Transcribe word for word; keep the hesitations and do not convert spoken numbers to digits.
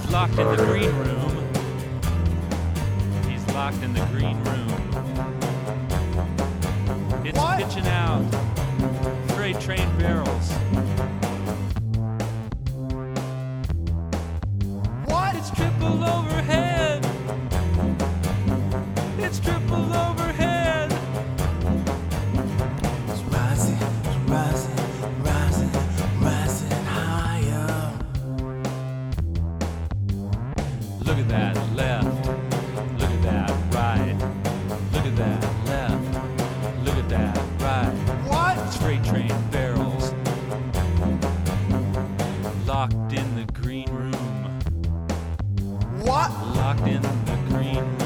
locked in the green room. He's locked in the green room. It's What? pitching out freight train barrels. What? It's triple overhead. It's triple overhead. It's rising, it's rising, rising, rising higher. Look at that left. Look at that right. Look at that left. Look at that right. What? It's freight train barrels. Locked in the green room. What? Locked in the green room.